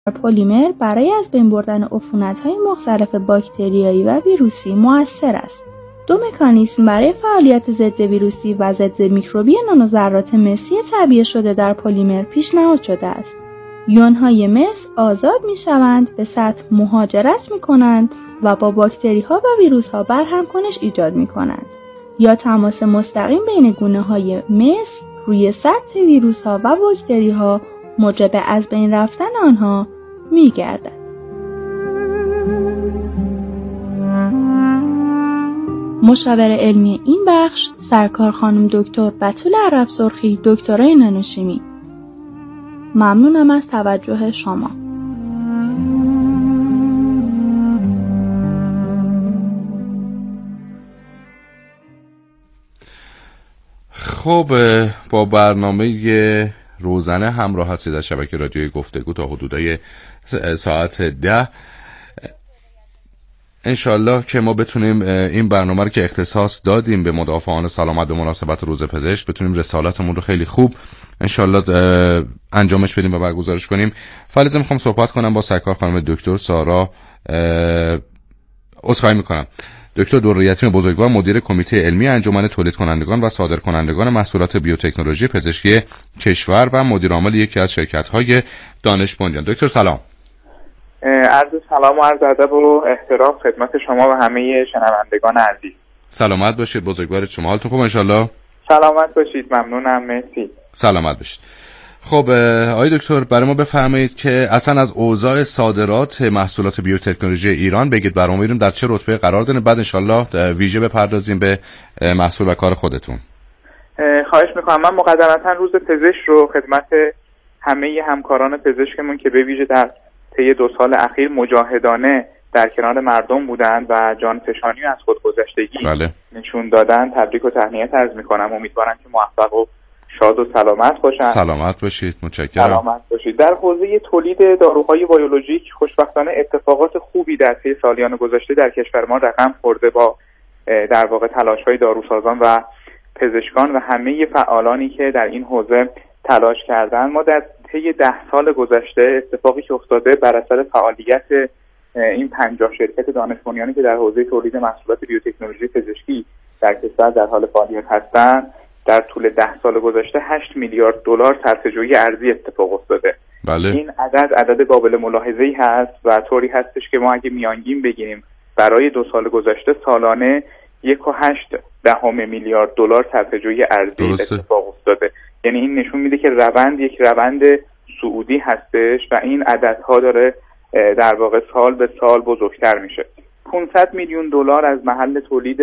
پلیمر برای از بین بردن عفونت‌های مختلف باکتریایی و ویروسی مؤثر است. 2 مکانیزم برای فعالیت ضد ویروسی و ضد میکروبی نانوذرات مسی تعبیه شده در پلیمر پیشنهاد شده است. یون‌های مس آزاد می‌شوند، به سطح مهاجرت می‌کنند و با باکتری‌ها و ویروس‌ها برهمکنش ایجاد می‌کنند یا تماس مستقیم بین گونه‌های مس روی سطح ویروس‌ها و باکتری‌ها موجب از بین رفتن آنها می‌گردد. مشاور علمی این بخش سرکار خانم دکتر بتول عرب سرخی، دکترای نانوشیمی. ممنونم از توجه شما. خب با برنامه روزانه همراه هستید از شبکه رادیوی گفتگو تا حدودای ساعت 10. انشالله که ما بتونیم این برنامه رو که اختصاص دادیم به مدافعان سلامت به مناسبت روز پزشک بتونیم رسالتمون رو خیلی خوب انشالله انجامش بدیم و برگزارش کنیم. فریضه میخوام صحبت کنم با سرکار خانم دکتر سارا عذرخواهی میکنم دکتر دور یتیم بزرگوار، مدیر کمیته علمی انجمن تولید کنندگان و صادرکنندگان محصولات بیوتکنولوژی پزشکی کشور و مدیر عامل یکی از شرکت‌های دانش بنیان. دکتر سلام. عرض سلام و عرض ادب و احترام خدمت شما و همه شنوندگان عزیز. سلامت باشید بزرگوار شما، حالتون خوب انشالله؟ سلامت باشید، ممنونم، مرسی. سلامت باشید. خب آقای دکتر برای ما بفرمایید که اصلا از اوضاع صادرات محصولات بیوتکنولوژی ایران بگید، برام میریم در چه رتبه قرار داره، بعد انشالله ویژه بپردازیم به محصول و کار خودتون. خواهش میکنم. من مقدمتا روز پزشک رو خدمت همه همکاران پزشکمون که به ویژه در طی 2 سال اخیر مجاهدانه در کنار مردم بودند و جانفشانی از خودگذشتگی نشون دادن تبریک و تهنیت عرض میکنم. امیدوارم که موفق و شاد و سلامت باشن. سلامت باشید، متشکرم. سلامت باشید. در حوزه تولید داروهای بیولوژیک خوشبختانه اتفاقات خوبی در طی سالیان گذشته در کشور ما رقم خورده با در واقع تلاش‌های داروسازان و پزشکان و همه فعالانی که در این حوزه تلاش کردن. ما در طی 10 سال گذشته اتفاقی که افتاده بر اثر فعالیت این 50 شرکت دانش بنیانی که در حوزه تولید محصولات بیوتکنولوژی پزشکی در کشور در حال فعالیت هستند، در طول 10 سال گذشته 8 میلیارد دلار صرفه‌جویی ارزی اتفاق افتاده. بله. این عدد قابل ملاحظه‌ای هست و طوری هستش که ما اگه میانگین بگیریم برای 2 سال گذشته سالانه 1.8 میلیارد دلار صرفه‌جویی ارزی اتفاق افتاده. یعنی این نشون میده که یک روند صعودی هستش و این عددها داره در واقع سال به سال بزرگتر میشه. 500 میلیون دلار از محل تولید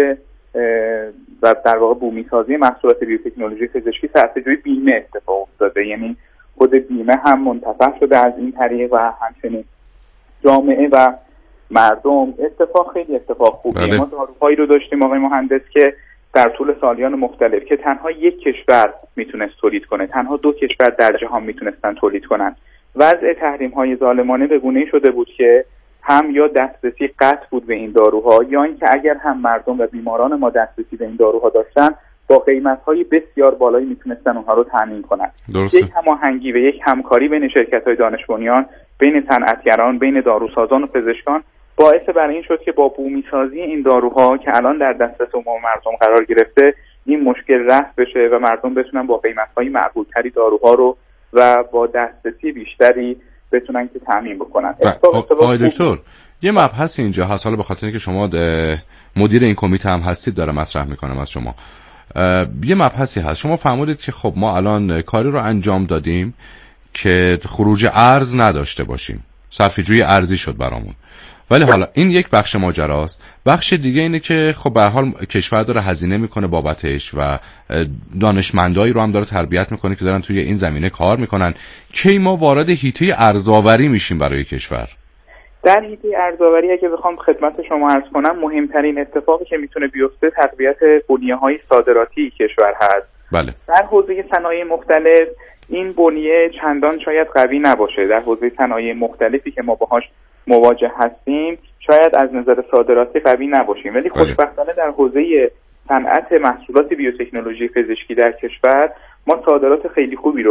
و در واقع بومیسازی محصولات بیوتکنولوژی پزشکی صرفه‌جویی بیمه اتفاق افتاده. یعنی خود بیمه هم منتفع شده از این طریق و همچنین جامعه و مردم. خیلی اتفاق خوبیه. بله. ما داروهایی رو داشتیم آقای مهندس که در طول سالیان مختلف که تنها یک کشور میتونست تولید کنه، تنها 2 کشور در جهان میتونستن تولید کنن. وضع تحریم‌های ظالمانه به گونه‌ای شده بود که هم یا دسترسی قطع بود به این داروها یا اینکه اگر هم مردم و بیماران ما دسترسی به این داروها داشتن با قیمت‌های بسیار بالایی میتونستن اونها رو تامین کنن. یک هماهنگی و یک همکاری بین شرکت‌های دانش بنیان، بین صنعتگران، بین داروسازان و پزشکان باعث بر این شد که با بومیسازی این داروها که الان در دسترس عموم مردم قرار گرفته این مشکل رفع بشه و مردم بتونن با قیمت‌های معقول‌تری داروها رو و با دسترسی بیشتری بتونن که تامین بکنن. آقای دکتر یه مبحث اینجا هست، حالا به خاطر اینکه شما مدیر این کمیته هم هستید داره مطرح میکنم از شما. یه مبحثی هست، شما فرمودید که خب ما الان کاری رو انجام دادیم که خروج ارز نداشته باشیم، صرفه‌جویی ارزی شد برامون، ولی حالا این یک بخش ماجراست. بخش دیگه اینه که خب به هر حال کشور داره هزینه میکنه بابتش و دانشمندایی رو هم داره تربیت میکنه که دارن توی این زمینه کار میکنن. کی ما وارد حیطه ارزآوری میشیم برای کشور؟ در حیطه ارزآوری اگه بخوام خدمت شما عرض کنم، مهمترین اتفاقی که میتونه بیفته تقویت بنیه‌های صادراتی کشور هست. بله. در حوزه صنایع مختلف این بنیه چندان شاید قوی نباشه. در حوزه صنایع مختلفی که ما باهاش مواجه هستیم شاید از نظر صادراتی قوی نباشیم، ولی خوشبختانه در حوزه صنعت محصولات بیوتکنولوژی پزشکی در کشور ما صادرات خیلی خوبی رو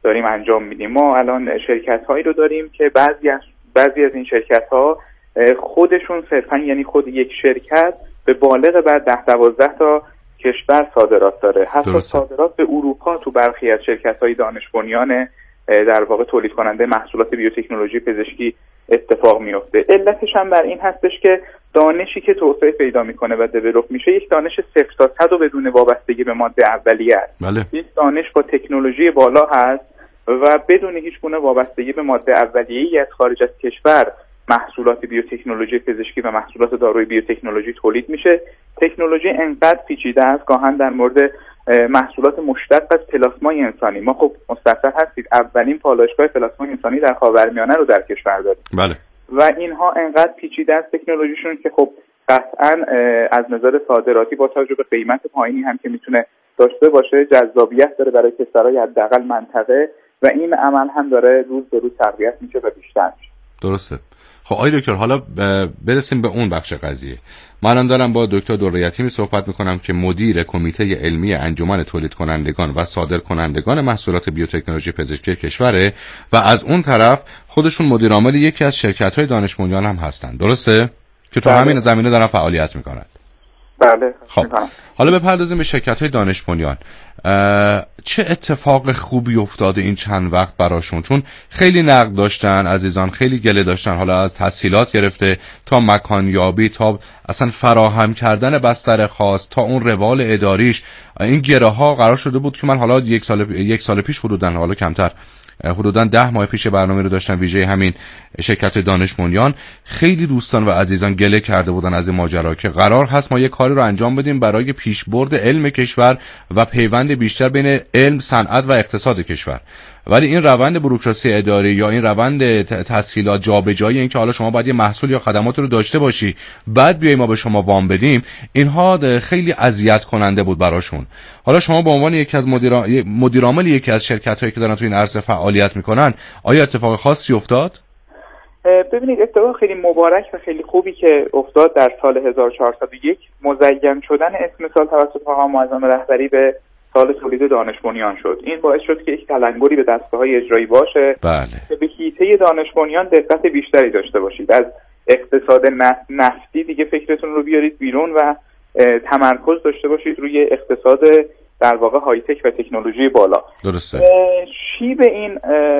داریم انجام میدیم. ما الان شرکت‌هایی رو داریم که بعضی از این شرکت‌ها خودشون صرفا، یعنی خود یک شرکت به بالغ بر 10-12 تا کشور صادرات داره. حتی صادرات به اروپا تو برخی از شرکت‌های دانش بنیان در واقع تولید کننده محصولات بیوتکنولوژی پزشکی اتفاق میفته. علتش هم بر این هستش که دانشی که توسعه پیدا میکنه و دیولپ میشه یک دانش 0 تا 100 و بدون وابستگی به ماده اولیه است. بله. یک دانش با تکنولوژی بالا هست و بدون هیچ گونه وابستگی به ماده اولیه‌ای از خارج از کشور محصولات بیوتکنولوژی پزشکی و محصولات داروی بیوتکنولوژی تولید میشه. تکنولوژی انقدر پیچیده است، گاهن در مورد محصولات مشتق از پلاسمای انسانی، ما خب مستحضر هستید اولین پالایشگاه پلاسمای انسانی در خاورمیانه رو در کشور داریم. بله. و اینها انقدر پیچیده است تکنولوژیشون که خب قطعاً از نظر صادراتی با توجه به قیمت پایینی هم که میتونه داشته باشه جذابیت داره برای کشورهای حداقل منطقه و این عمل هم داره روز به روز تقویت میشه و بیشتر میشه. درسته. خب آقای دکتر، حالا برسیم به اون بخش قضیه. من دارم با دکتر در یتیمی صحبت میکنم که مدیر کمیته علمی انجمن تولید کنندگان و صادر کنندگان محصولات بیوتکنولوژی پزشکی کشوره و از اون طرف خودشون مدیر عامل یکی از شرکت‌های دانش بنیان هم هستن. درسته؟ که تو همین زمینه دارن فعالیت میکنن. بله. خب حالا بپردازیم به شرکت‌های دانش بنیان. چه اتفاق خوبی افتاده این چند وقت براشون؟ چون خیلی نقد داشتن عزیزان، خیلی گله داشتن، حالا از تسهیلات گرفته تا مکانیابی تا اصلا فراهم کردن بستر خاص تا اون روال اداریش. این گره ها قرار شده بود که من حالا یک سال پیش حدوداً، حالا کمتر، حدوداً 10 ماه پیش برنامه رو داشتم ویژه همین شرکت دانش بنیان. خیلی دوستان و عزیزان گله کرده بودن از این ماجرا که قرار هست ما یک کاری رو انجام بدیم برای پیشبرد علم کشور و پیوند بیشتر بین علم، صنعت و اقتصاد کشور، ولی این روند بوروکراسی اداری یا این روند تسهیلات، جابجایی، این که حالا شما باید یه محصول یا خدمات رو داشته باشی بعد بیای ما به شما وام بدیم، اینها خیلی اذیت کننده بود براشون. حالا شما به عنوان یکی از مدیر عامل یکی از شرکت‌هایی که دارن تو این عرصه فعالیت میکنن، آیا اتفاق خاصی افتاد؟ ببینید، اتفاق خیلی مبارک و خیلی خوبی که افتاد در سال 1401 مزین شدن اسم سال توسط آقا معظم رهبری به سال تولید دانش بنیان شد. این باعث شد که یک تلنگری به دستگاه‌های اجرایی باشه. بله. که به حیطه دانش بنیان دقت بیشتری داشته باشید. از اقتصاد نفتی دیگه فکرتون رو بیارید بیرون و تمرکز داشته باشید روی اقتصاد در واقع های تک و تکنولوژی بالا. درسته. شیب این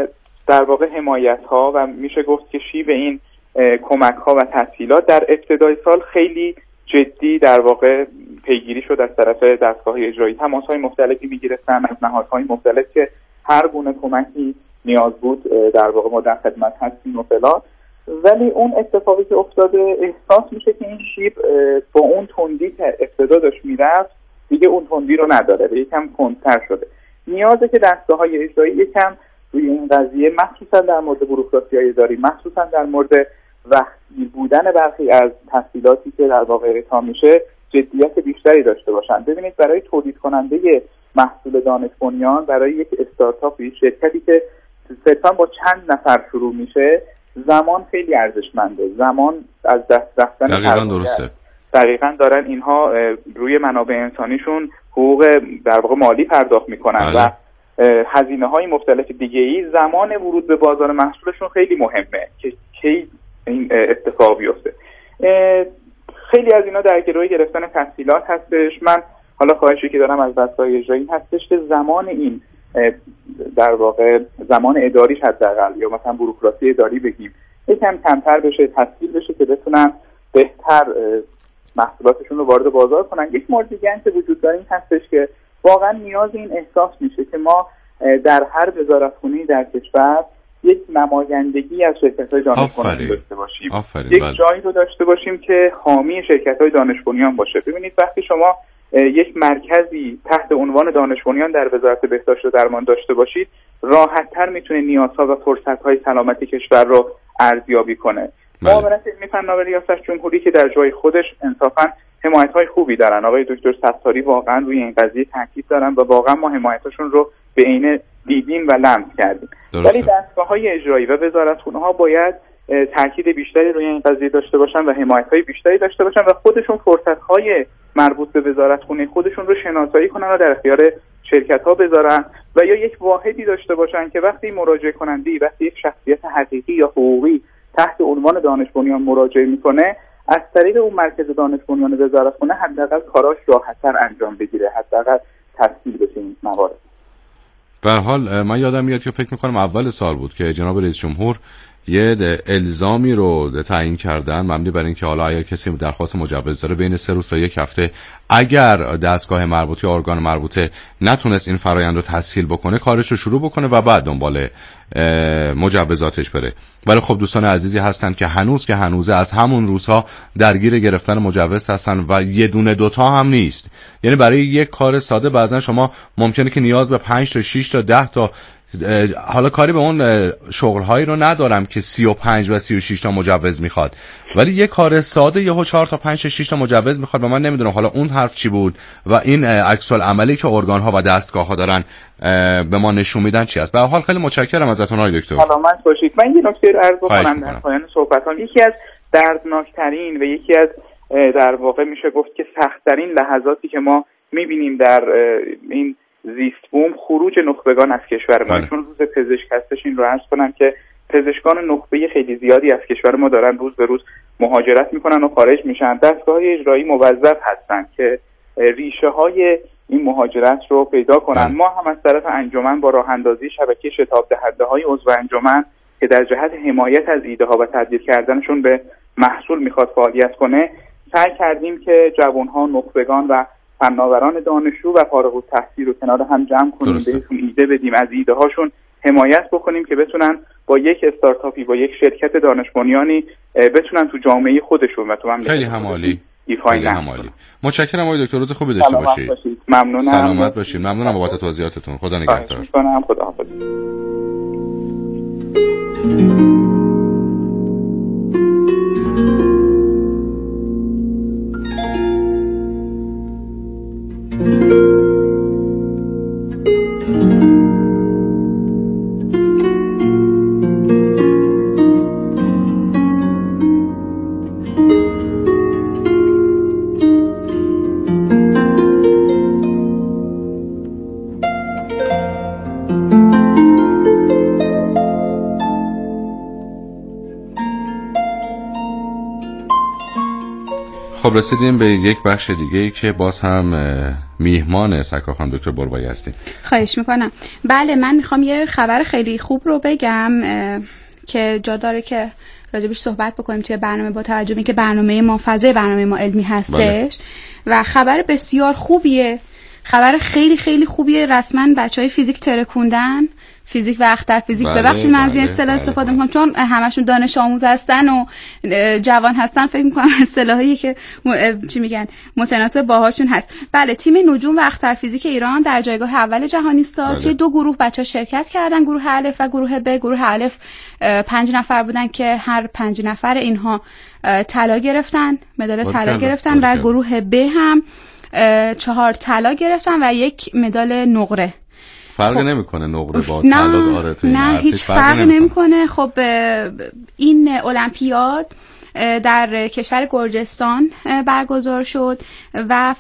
در واقع حمایت‌ها و میشه گفت که شیب این کمک‌ها و تسهیلات در ابتدای سال خیلی جدی در واقع پیگیری شد از طرف دستگاه‌های اجرایی. تماس‌های مختلفی می‌گرفتن از نهادهای مختلف که هر گونه کمکی نیاز بود در واقع ما در خدمت هستیم و فلان. ولی اون اتفاقی که افتاده احساس میشه که این شیب با اون تندی که ابتدا داشت میرفت دیگه اون تندی رو نداره و یکم کندتر شده. نیازه که دستگاه‌های اجرایی یکم روی این قضیه، مخصوصا در مورد بوروکراسی‌های اداری، مخصوصا در مورد وقتی بودن برخی از تسهیلاتی که در واقع اعطا میشه، جدیت بیشتری داشته باشن. ببینید، برای تولید کننده محصول دانش بنیان، برای یک استارتاپ، یک شرکتی که صرفا با چند نفر شروع میشه، زمان خیلی ارزشمنده. زمان از دست رفتن دقیقاً دارن اینها روی منابع انسانیشون حقوق در واقع مالی پرداخت میکنن و هزینه های مختلف دیگه ای. زمان ورود به بازار محصولشون خیلی مهمه که کی این اتفاق بیفته. خیلی از اینا در گروه گرفتن تسهیلات هستش. من حالا خواهشی که دارم از دستگاه اجرایی هستش که زمان این در واقع زمان اداریش حداقل، یا مثلا بوروکراسی اداری بگیم، یکم کمتر بشه، تسهیل بشه که بتونن بهتر محصولاتشون رو وارد بازار کنن. یک مورد دیگه هم که وجود داره این هستش که واقعا نیاز این احساس میشه که ما در هر وزارتخونه‌ای در کشور یک نمایندگی از شرکت‌های دانش بنیان داشته باشیم. یک جایی رو داشته باشیم که حامی شرکت‌های دانش بنیان باشه. ببینید، وقتی شما یک مرکزی تحت عنوان دانش بنیان در وزارت بهداشت و درمان داشته باشید، راحت‌تر میتونه نیازها و فرصت‌های سلامتی کشور رو ارزیابی کنه. معاونت علمی فناوری ریاست جمهوری که در جای خودش انصافاً حمایت‌های خوبی دارن، آقای دکتر ستاری واقعا روی این قضیه تاکید دارن و واقعا ما حمایتشون رو به عین دیدیم و لمس کردیم. ولی دستگاه‌های اجرایی و وزارتخونه‌ها باید تاکید بیشتری روی این قضیه داشته باشن و حمایت‌های بیشتری داشته باشن و خودشون فرصت‌های مربوط به وزارتخونه خودشون رو شناسایی کنن و در اختیار شرکت‌ها بذارن و یا یک واحدی داشته باشن که وقتی مراجعه کننده‌ای، وقتی یک شخصیت حقیقی یا حقوقی تحت عنوان دانش بنیان مراجعه میکنه، از طریق اون مرکز دانش بنیان وزارتخونه حداقل کاراش راحت‌تر انجام بگیره، حداقل تسهیل بشه این موارد. به هر حال من یادم میاد که فکر میکنم اول سال بود که جناب رئیس جمهور یه الزامی رو تعیین کردن مبنی بر اینکه حالا اگر کسی درخواست مجوز داره بین 3 روز تا 1 هفته اگر دستگاه مربوطه یا ارگان مربوطه نتونست این فرآیند رو تسهیل بکنه کارش رو شروع بکنه و بعد دنبال مجوزاتش بره. ولی خب دوستان عزیزی هستن که هنوزه از همون روزها درگیر گرفتن مجوز هستن و یه دونه دوتا هم نیست. یعنی برای یک کار ساده بعضا شما ممکنه که نیاز به 5 تا 6 تا 10 تا حالا کاری به اون شغل‌هایی رو ندارم که 35 و 36 تا مجوز میخواد، ولی یه کار ساده یهو 4 تا 5 تا 6 تا مجوز میخواد و من نمیدونم حالا اون حرف چی بود و این عکس العملی که ارگان‌ها و دستگاه‌ها دارن به ما نشون میدن چی است. به هر حال خیلی متشکرم ازتون آقای دکتر. سلامت باشید. من یه نکته رو عرض بکنم در پایان صحبتام. یکی از دردناکترین و یکی از در واقع میشه گفت که سخت‌ترین لحظاتی که ما می‌بینیم در این زیست بوم خروج نخبگان از کشور ما. چون روز پزشک هستش این رو عرض کنم که پزشکان نخبه خیلی زیادی از کشور ما دارن روز به روز مهاجرت میکنن و خارج میشن. دستگاه‌های اجرایی موظف هستن که ریشه های این مهاجرت رو پیدا کنن. ما هم از طرف انجمن با راه اندازی شبکه شتاب دهنده های عضو انجمن که در جهت حمایت از ایده ها و تبدیل کردنشون به محصول میخواد فعالیت کنه سعی کردیم که جوان‌ها، نخبگان و فناوران دانشجو و فارغ التحصیل رو کنار هم جمع کنیم، بهشون ایده بدیم، از ایده هاشون حمایت بکنیم که بتونن با یک استارتاپی، با یک شرکت دانش بنیانی بتونن تو جامعه خودشون و تو مملکت خیلی همالی. متشکرم آقای دکتر، روز خوبی داشته باشید. ممنونم. سلامت باشید. ممنونم بابت توضیحاتتون. خدا نگهدار. خداحافظ. خب رسیدیم به یک بخش دیگه‌ای که باز هم میهمان سرکار خانم دکتر بروایی هستیم. خواهش میکنم. بله، من میخوام یه خبر خیلی خوب رو بگم که جا داره که راجبش صحبت بکنیم توی برنامه، با توجه به اینکه برنامه ما فضای برنامه ما علمی هستش. بله. و خبر بسیار خوبیه، خبر خیلی خیلی خوبیه. رسما بچهای فیزیک ترکوندن، فیزیک و اختر فیزیک. ببخشید من از این اصطلاح استفاده میکنم چون همشون دانش آموز هستن و جوان هستن، فکر میکنم اصطلاحی که چی میگن متناسب باهاشون هست. بله، تیم نجوم و اختر فیزیک ایران در جایگاه اول جهانی استاد. توی 2 گروه بچه‌ها شرکت کردن، گروه الف و گروه ب. گروه الف 5 نفر بودن که هر 5 نفر اینها طلا گرفتن، مدال طلا گرفتن و گروه ب هم 4 طلا گرفتن و 1 مدال نقره. فرق نمیکنه نقره با طلا داره تو این نه هیچ فرق نمیکنه. خب این المپیاد در کشور گرجستان برگزار شد و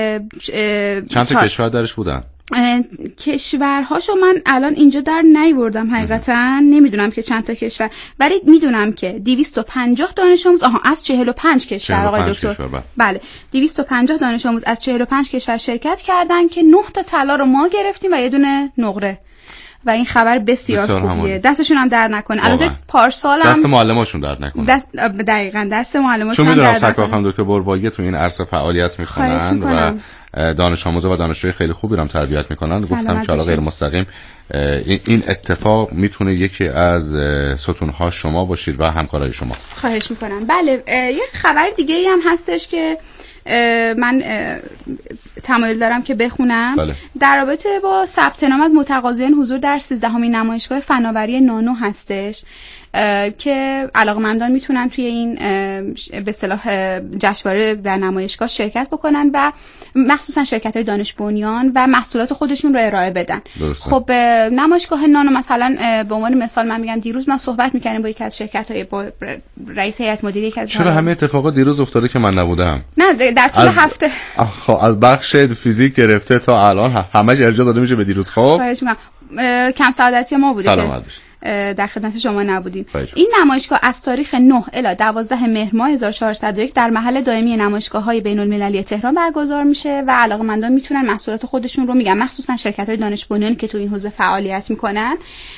چند تا کشور درش بودن؟ کشورهاشو من الان اینجا در نیوردم حقیقتا، نمیدونم که چند تا کشور، ولی میدونم که 250 دانش آموز از 45 کشور آقای دکتر. بله 250 دانش آموز از 45 کشور شرکت کردن که 9 تا طلا رو ما گرفتیم و 1 دونه نقره و این خبر بسیار خوبیه. دستشون هم در نکنه. البته پارسال هم دست معلماشون در نکنه. دقیقاً دست معلماشون چون میدونم سرکار خانم دکتر بروایی تو این عرصه فعالیت میکنن و دانش آموزا و دانشجوی خیلی خوبی رو هم تربیت میکنن. گفتم که غیر مستقیم این اتفاق میتونه یکی از ستون‌ها شما باشید و همکارای شما. خواهش میکنم. بله، یه خبر دیگه ای هم هستش که من تمایل دارم که بخونم. بله. در رابطه با ثبت نام از متقاضیان حضور در 13مین نمایشگاه فناوری نانو هستش. که علاقه‌مندان میتونن توی این به اصطلاح جشنواره در نمایشگاه شرکت بکنن و مخصوصا شرکت‌های دانش بنیان و محصولات خودشون رو ارائه بدن. درسته. خب نمایشگاه نانو مثلا به عنوان مثال من میگم دیروز من صحبت می‌کردم با یکی از شرکت‌های با رئیس هیئت مدیره یکی از چرا همه اتفاقات دیروز افتاده که من نبودم؟ نه در طول هفته از بخش فیزیک گرفته تا الان همش ارجاع داده میشه به دیروز. خب خواهش می‌کنم. کم سعادتی ما بوده سلامت باشید. در خدمت شما نبودیم. این نمایشگاه از تاریخ 9 الی 12 مهر ماه 1401 در محل دائمی نمایشگاه‌های بین‌المللی تهران برگزار میشه و علاقه‌مندان میتونن محصولات خودشون رو میگم مخصوصا شرکت‌های دانش بنیانی که تو این حوزه فعالیت میکنن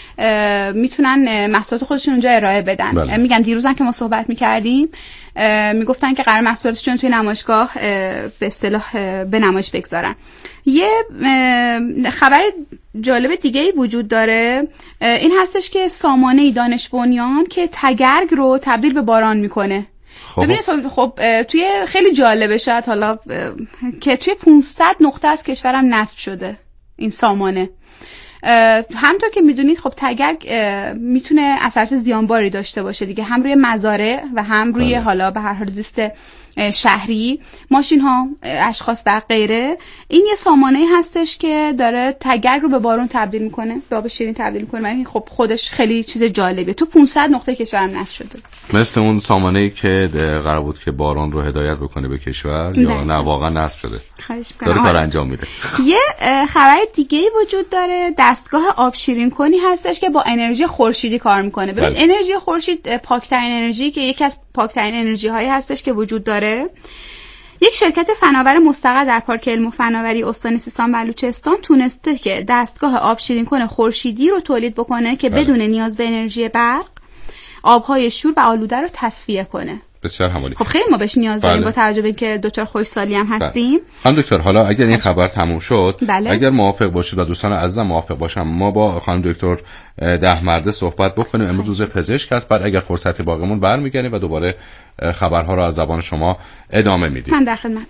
میتونن محصولات خودشون اونجا ارائه بدن. بله. میگم دیروزم که ما صحبت میکردیم میگفتن که قرار محصولاتشون توی نمایشگاه به اصطلاح به نمایش بگذارن. یه خبر جالب دیگه‌ای وجود داره، این هستش که سامانه دانش بنیان که تگرگ رو تبدیل به باران میکنه. ببینید خب توی خیلی جالبه شاید حالا که توی 500 نقطه از کشورم نصب شده این سامانه. همونطور که میدونید خب تگرگ میتونه اثرات زیانباری داشته باشه دیگه، هم روی مزارع و هم روی حالا به هر حال زیست شهری، ماشین ها، اشخاص و غیره. این یه سامانه هستش که داره تگرگ رو به بارون تبدیل میکنه، به آب شیرین تبدیل میکنه. این خب خودش خیلی چیز جالبه. تو 500 نقطه کشورم نصب شده. مثل اون سامانه‌ای که قرار بود که باران رو هدایت بکنه به کشور یا نه واقعا نصب شده؟ داره کار انجام میده. یه خبر دیگه‌ای وجود داره، دستگاه آب شیرین کنی هستش که با انرژی خورشیدی کار میکنه. ببین انرژی خورشید پاکترین انرژی که یکی از پاکترین انرژی هایی هستش که وجود داره. یک شرکت فناور مستقر در پارک علم و فناوری استان سیستان بلوچستان تونسته که دستگاه آب شیرین کن خورشیدی رو تولید بکنه که بدون نیاز به انرژی برق آبهای شور و آلوده رو تصفیه کنه. بسیار همالی. خب خیلی ما بهش نیاز داریم با توجه به اینکه دچار خشکسالی هم هستیم. خانم دکتر حالا اگر این خبر تموم شد اگر موافق باشید و دوستان عزیزم موافق باشم ما با خانم دکتر دهمرده صحبت بکنیم. امروز روز پزشک است، بعد اگر فرصتی باقیمون برمیگردیم و دوباره خبرها رو از زبان شما ادامه میدیم. من در خدمتتونم.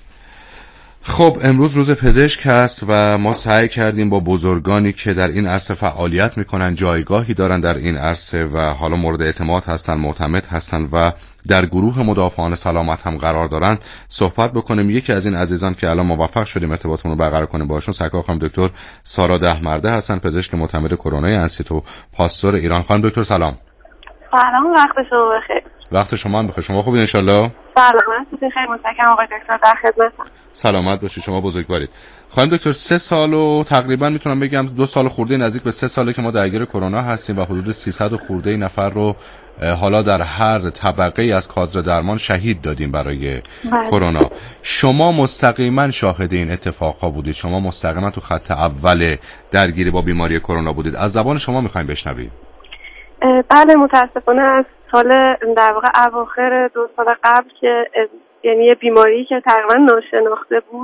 خب امروز روز پزشک است و ما سعی کردیم با بزرگانی که در این عرصه فعالیت میکنن، جایگاهی دارن در این عرصه و حالا مورد اعتماد هستن، معتمد هستن و در گروه مدافعان سلامت هم قرار دارن صحبت بکنیم. یکی از این عزیزان که الان موفق شدیم ارتباطمون رو برقرار کنیم باشون سرکار خانم دکتر سارا دهمرده هستن، پزشک معتمد کرونا انستیتو پاستور ایران. خانم دکتر سلام. سلام، وقت شما بخیر. وقت شما هم بخیر. شما خوبید ان شاء الله؟ سلامت باشید. خیلی متشکرم آقای دکتر، در خدمتم. سلامت باشید، شما بزرگوارید. خانم دکتر 3 سال و تقریبا میتونم بگم 2 سال خورده نزدیک به 3 ساله که ما درگیر کرونا هستیم و حدود 300 خورده نفر رو حالا در هر طبقه از کادر درمان شهید دادیم برای کرونا. شما مستقیما شاهد این اتفاقها بودید، شما مستقیما تو خط اول درگیری با بیماری کرونا بودید. از زبان شما میخوایم بشنویم. بله متاسفانه از سال در واقع اواخر 2 سال قبل که یعنی یه بیماری که تقریبا ناشناخته بود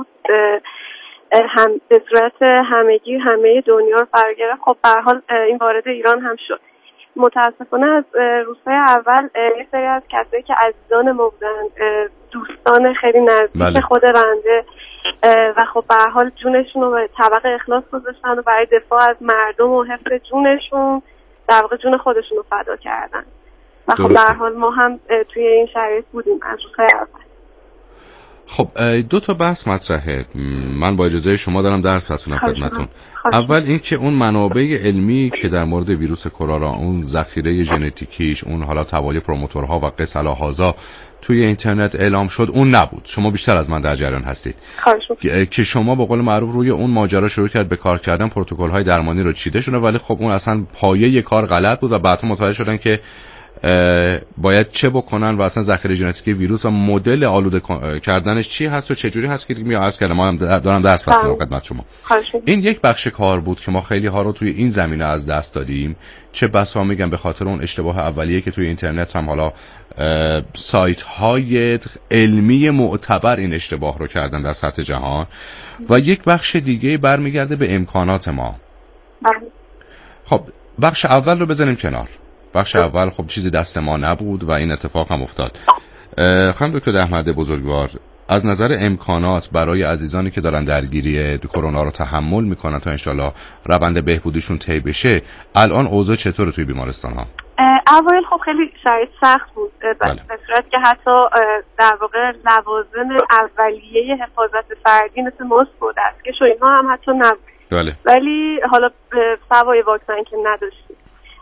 هم به صورت همگی همه دنیا رو فرا گرفت. خب به هر حال این وارد ایران هم شد. متاسفانه از روزهای اول یه سری از کسایی که عزیزان ما بودن، دوستان خیلی نزدیک خود رنده و خب به هر حال جونشون رو به طبق اخلاص گذاشتن و برای دفاع از مردم و حفظ جونشون در واقع جون خودشون رو فدا کردن و خب به هر حال ما هم توی این شرایط بودیم از روزهای اول. خب 2 تا بحث مطرحه، من با اجازه شما دارم درس پس میدم خدمتتون. اول این که اون منابع علمی که در مورد ویروس کرونا، اون ذخیره ژنتیکیش، اون حالا توالای پروموتورها و قصلا هازا توی اینترنت اعلام شد اون نبود. شما بیشتر از من در جریان هستید که شما به قول معروف روی اون ماجرا شروع کرد به کار کردن، پروتکل‌های درمانی رو چیده شده، ولی خب اون اصلا پایه کار غلط بود و بعدا متوجه شدن که باید چه بکنن و اصلا ذخیره ژنتیکی ویروس و مدل آلوده کردنش چی هست و چه جوری هست که میام عرض کردم. ما هم دارم درس پس میدم خدمت شما. این یک بخش کار بود که ما خیلی ها رو توی این زمینه از دست دادیم، چه بسا میگم به خاطر اون اشتباه اولیه که توی اینترنت هم حالا سایت های علمی معتبر این اشتباه رو کردن در سطح جهان و یک بخش دیگه برمیگرده به امکانات ما. خب بخش اول رو بزنیم کنار. بخش اول خب چیزی دست ما نبود و این اتفاق هم افتاد. خانم دکتر دهمرده بزرگوار، از نظر امکانات برای عزیزانی که دارن درگیری کرونا رو تحمل میکنن تا انشالله روند بهبودیشون طی بشه، الان اوضاع چطوره توی بیمارستان ها؟ اوایل خب خیلی شرایط سخت بود به صورت که حتی در واقع لوازم اولیه حفاظت فردی مثل ماسک و دستکش و اینها هم حتی نبود. ولی حالا سوای واکسن که نداشتیم،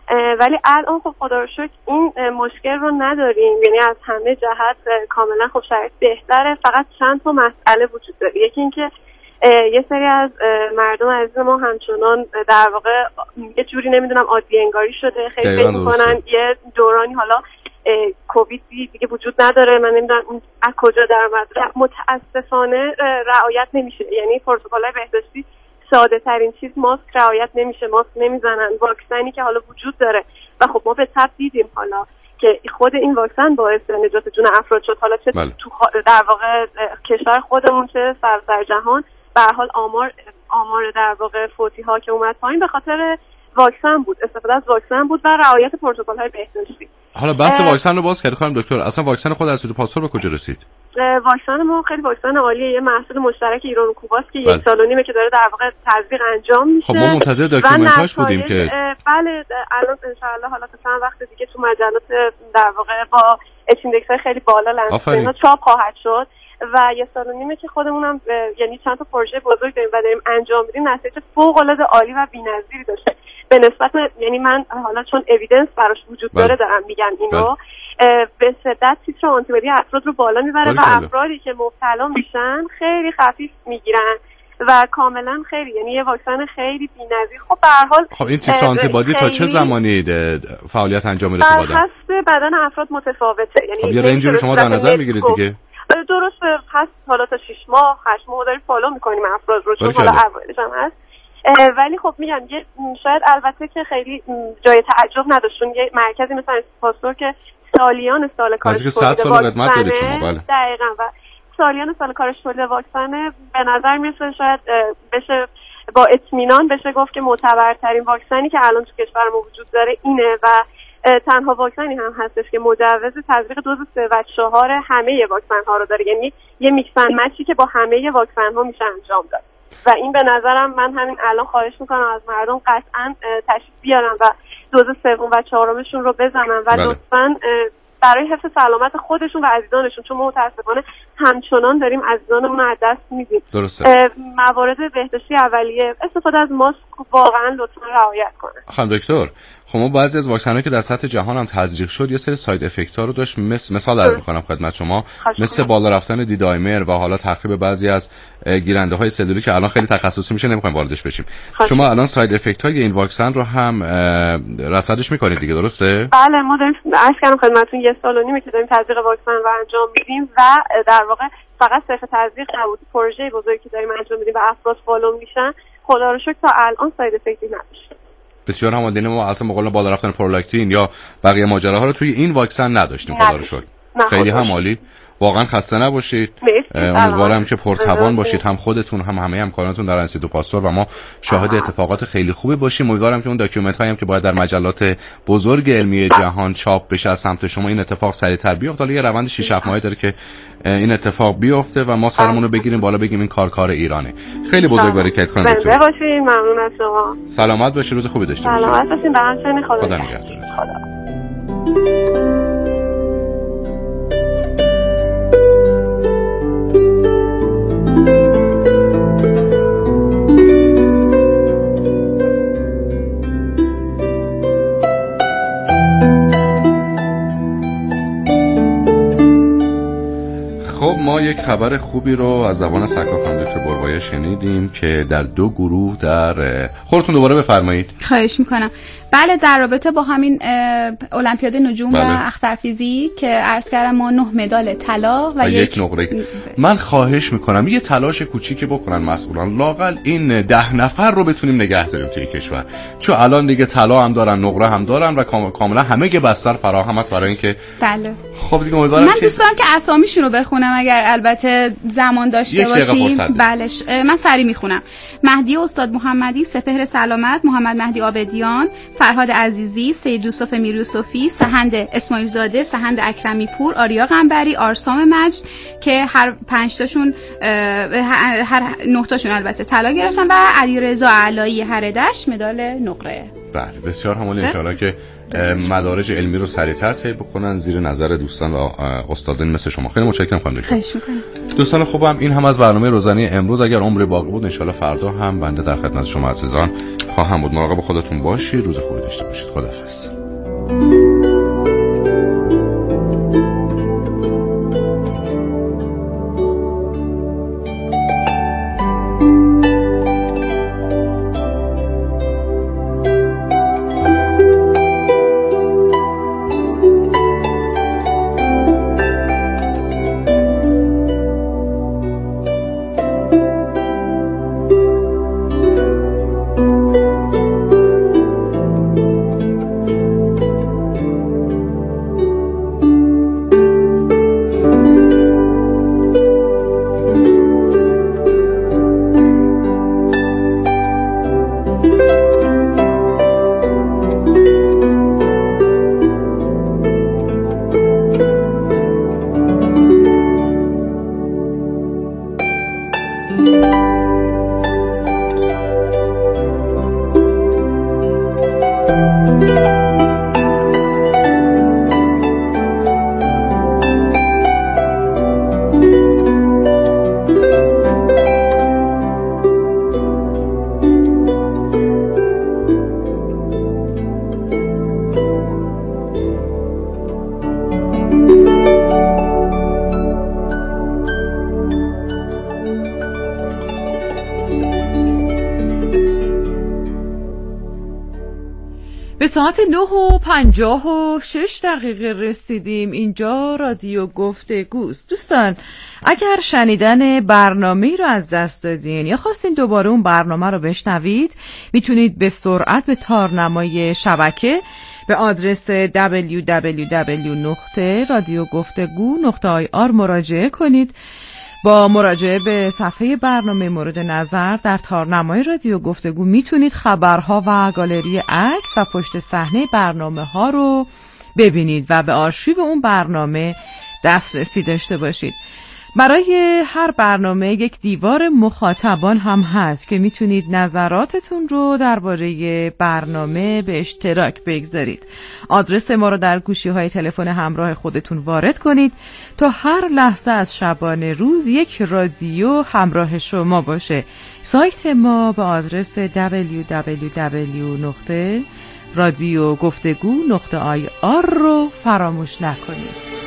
ولی الان خب خدا رو شکر این مشکل رو نداریم، یعنی از همه جهت کاملا خب شرایط بهتره. فقط چند تا مسئله وجود داره. یکی این که یه سری از مردم عزیز ما همچنان در واقع یه جوری نمیدونم عادی انگاری شده، خیلی فکر میکنن یه دورانی حالا کووید دیگه وجود نداره، من نمیدونم اون از کجا در اومد. متاسفانه رعایت نمیشه، یعنی پروتکل‌های بهداشتی ساده ترین چیز ماسک رعایت نمیشه، ماسک نمیزنن. واکسنی که حالا وجود داره و خب ما به تبع دیدیم حالا که خود این واکسن باعث نجات جون افراد شد، حالا چه تو در واقع کشور خودمون چه سراسر جهان. به هر حال آمار در واقع فوتی ها که اومد پایین به خاطر واکسن بود، استفاده از واکسن بود و رعایت پروتکل های بهداشتی. حالا بحث واکسن رو باز کردیم دکتر، اصلا واکسن خود از پاسور به کجا رسید؟ واکسن ما خیلی واکسن عالیه، یه محصول مشترک ایران و کوباست که 1 سال و نیمه که داره در واقع تزریق انجام میشه. خب ما منتظر داکیومنتاش بودیم که بله الان ان شاء الله حالا تا چند وقت دیگه تو مجلات در واقع با ایندکس های خیلی بالا لنس چاپ خواهد شد و 1 سال و نیمه که خودمونم یعنی چند تا پروژه بزرگ داریم و داریم انجام میدیم، نتایج فوق العاده عالی و بی‌نظیری داشته به نسبت، یعنی من حالا چون اوییدنس براش وجود داره دارم میگم اینو، به شدت تیتر آنتیبادی افراد رو بالا میبره و افرادی که مبتلا میشن خیلی خفیف میگیرن و کاملا خیلی، یعنی یه واکسن خیلی بی‌نظیر. خب به هر حال خب این تیتر آنتیبادی تا چه زمانی فعالیت انجام میده تو بدن؟ بر حسب بدن افراد متفاوته، یعنی خب یه رنجی رو شما در نظر میگیرید دیگه؟ درسته، هست حالا تا 6 ماه 8 ماه داریم فالو میکنیم افراد رو، چون حالا اوایلش هم هست. ولی خب میگم شاید البته که خیلی جای تعجب نداشت، چون یه مرکزی مثلا پاسور که سالیان سال کارش تولید 100 سال خدمت دارید شما. بله دقیقاً، و سالیان سال کارش تولید واکسن به نظر میرسه شاید بشه با اطمینان بشه گفت که معتبرترین واکسنی که الان تو کشور ما وجود داره اینه و تنها واکسنی هم هستش که مجوز تزریق دوز 3 و 4 همه واکسن ها رو داره، یعنی یه میکس اند مچی که با همه واکسن ها میشه انجام داد و این به نظرم من همین الان خواهش میکنم از مردم قطعا تشریف بیارن و دوز 3 و 4 رو بزنن و لطفاً برای حفظ سلامت خودشون و عزیزانشون، چون ما متاسفانه همچنان داریم عزیزانمون رو از دست میدیم. موارد بهداشتی اولیه استفاده از ماسک واقعا لطفا رعایت کنه. خانم دکتر، خب ما بعضی از واکسن‌هایی که در سطح جهان هم تزریق شد یه سری ساید افکت‌ها رو داشت، مثال عرض می‌کنم خدمت شما، مثل بالا رفتن دی دایمر و حالا تخریب بعضی از گیرنده‌های سلولی که الان خیلی تخصصی میشه، نمی‌خوایم واردش بشیم. شما الان ساید افکت‌های این واکسن رو هم رصدش می‌کنید دیگه، درسته؟ بله، ما داریم عرض کردم خدمتتون 1 سال و نیمه که داریم تزریق واکسن رو انجام میدیم و در واقع فقط صرف تزریق نبود، پروژه بزرگی که داریم انجام میدیم و افراد فالو میشن. خدا رو شکر تا الان ساید افکتی نداشته. بسیار هماندینه. ما اصلا مقابل بالا رفتن پرولاکتین یا بقیه ماجراها رو توی این واکسن نداشتیم، خدا رو شکر. خیلی هم عالی. واقعا خسته نباشید. امیدوارم که پرتوان باشید، هم خودتون هم همه همکارانتون در انستیتو پاستور و ما شاهد اتفاقات خیلی خوبی باشیم. امیدوارم که اون داکیومنت هایی هم که باید در مجلات بزرگ علمی جهان چاپ بشه از سمت شما این اتفاق سریعتر بیفته. حالا یه روند 6-7 ماهه داره که این اتفاق بیفته و ما سرمون رو بگیریم بالا، بگیم این کار ایرانه. خیلی بزرگواری کرد خانم دکتر. زنده باشید، ممنون از شما. سلامت باشید، روز خوبی داشته باشید. سلامت باشید، به همچنین. خدا نگهدار. خب ما یک خبر خوبی رو از زبان سرکار خانم دکتر بروایی شنیدیم که در 2 گروه در خودتون دوباره بفرمایید. خواهش میکنم. بله، در رابطه با همین المپیاد نجوم و اخترفیزی که عرض کردم ما 9 مدال طلا و 1 نقره. من خواهش میکنم یه تلاش کوچیکی بکنن مسئولان، لااقل این 10 نفر رو بتونیم نگه داریم توی کشور، چون الان دیگه طلا هم دارن، نقره هم دارن و کاملا همه بستر فراهم است برای اینکه بله. خب دیگه امیدوارم من دوست دارم که اسامیشون رو بخونم اگر البته زمان داشته باشیم. بله من سری میخونم. مهدی استاد محمدی، سپهر سلامت، محمد مهدی عابدیان، فرهاد عزیزی، سید یوسف میریوسفی، سهند اسماعیل زاده، سهند اکرمی پور، آریا قنبری، آرسام مجد که هر 5 تاشون هر 9 تاشون البته طلا گرفتن و علیرضا علایی هردش مدال نقره. بله بسیار همون ان شاءالله که مدارج علمی رو سریعتر طی بکنن زیر نظر دوستان و استادان مثل شما. خیلی متشکرم خانم دکتر. خواهش می‌کنم. دوستان خوبم، این هم از برنامه روزانه امروز. اگر عمر باقی بود ان شاءالله فردا هم بنده در خدمت شما عزیزان خواهم بود. مراقب خودتون باشید، روز خوبی داشته باشید. خداحافظ. ساعت 9:56 رسیدیم. اینجا رادیو گفتگوست. دوستان اگر شنیدن برنامه رو از دست دادین یا خواستین دوباره اون برنامه رو بشنوید، میتونید به سرعت به تارنمای شبکه به آدرس www.radiogoftegu.ir مراجعه کنید. با مراجعه به صفحه برنامه مورد نظر در تارنمای رادیو گفتگو میتونید خبرها و گالری عکس و پشت صحنه برنامه ها رو ببینید و به آرشیو اون برنامه دسترسی داشته باشید. برای هر برنامه یک دیوار مخاطبان هم هست که میتونید نظراتتون رو درباره برنامه به اشتراک بگذارید. آدرس ما رو در گوشی‌های تلفن همراه خودتون وارد کنید تا هر لحظه از شبانه روز یک رادیو همراه شما باشه. سایت ما به آدرس www.radiogoftegu.ir رو فراموش نکنید.